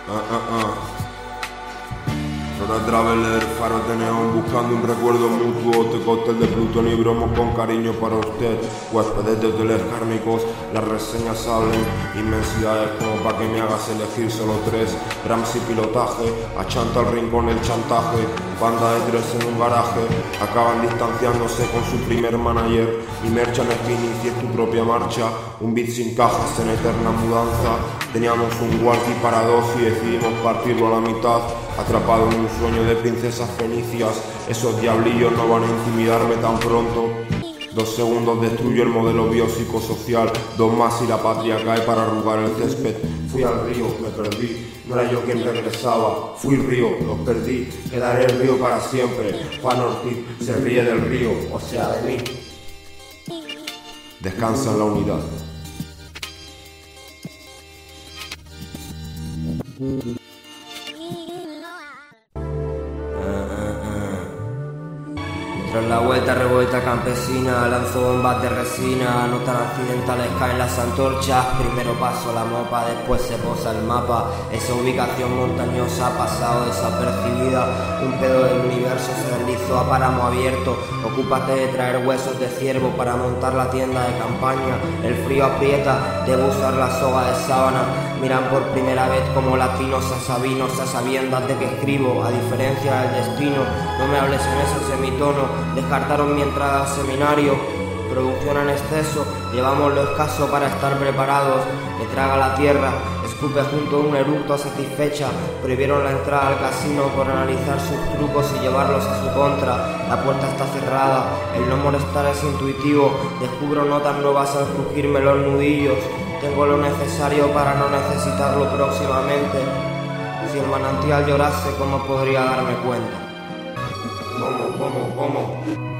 Rora Traveler, faros de neón, buscando un recuerdo mutuo. Este cóctel de plutonio y bromo con cariño para usted. Huéspedes de hoteles kármicos, las reseñas hablen. Inmensidades como para que me hagas elegir solo tres. Ramsey pilotaje, achanta al rincón el chantaje. Banda de tres en un garaje, acaban distanciándose con su primer manager. Y Merchant Spinning y es tu propia marcha. Un beat sin cajas en eterna mudanza. Teníamos un walkie para dos y decidimos partirlo a la mitad. Atrapado en un sueño de princesas fenicias, esos diablillos no van a intimidarme tan pronto. 2 segundos destruyo el modelo biopsicosocial, 2 más y la patria cae para arrugar el césped. Fui al río, me perdí, no era yo quien regresaba. Fui río, los perdí, quedaré el río para siempre. Juan Ortiz se ríe del río, o sea de mí. Descansa en la unidad. Tras la vuelta revuelta campesina, lanzo bombas de resina, no tan accidentales caen las antorchas. Primero paso la mopa, después se posa el mapa. Esa ubicación montañosa ha pasado desapercibida. Un pedo del universo se deslizó a páramo abierto. Ocúpate de traer huesos de ciervo para montar la tienda de campaña. El frío aprieta, debo usar la soga de sábana. Miran por primera vez como latinos a sabinos, a sabiendas de que escribo, a diferencia del destino. No me hables en ese semitono. Descartaron mi entrada al seminario. Producción en exceso, llevamos lo escaso para estar preparados. Me traga la tierra, escupe junto a un eructo satisfecha. Prohibieron la entrada al casino por analizar sus trucos y llevarlos a su contra. La puerta está cerrada, el no molestar es intuitivo. Descubro notas nuevas al crujirme los nudillos. Tengo lo necesario para no necesitarlo próximamente. Si el manantial llorase, ¿cómo podría darme cuenta? ¿Cómo?